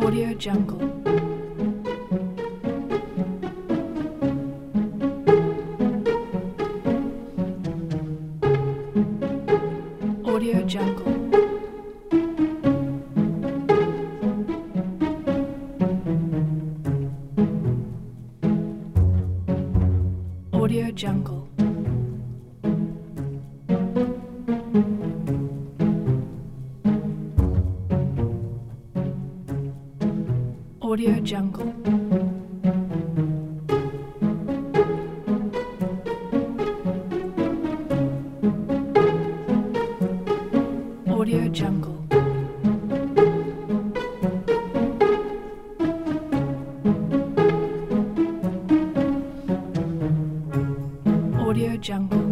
Audio Jungle. Audio Jungle. Audio Jungle. Audio Jungle. Audio Jungle. Audio Jungle.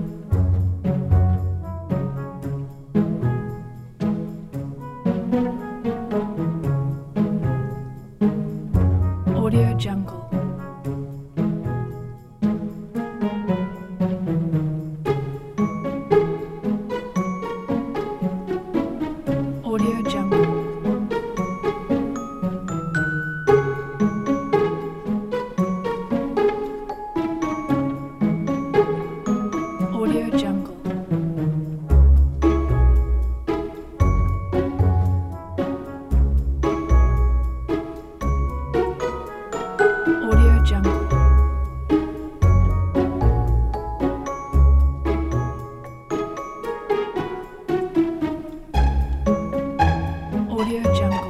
Audio Jungle. Audio Jungle. Audio Jungle. Audio Jungle. Audio Jungle.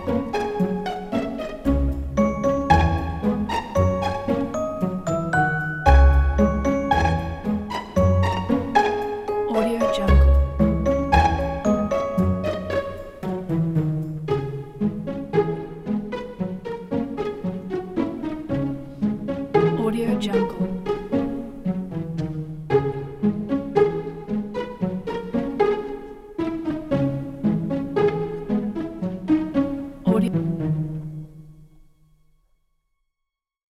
Audio Jungle. Audio Jungle. Audio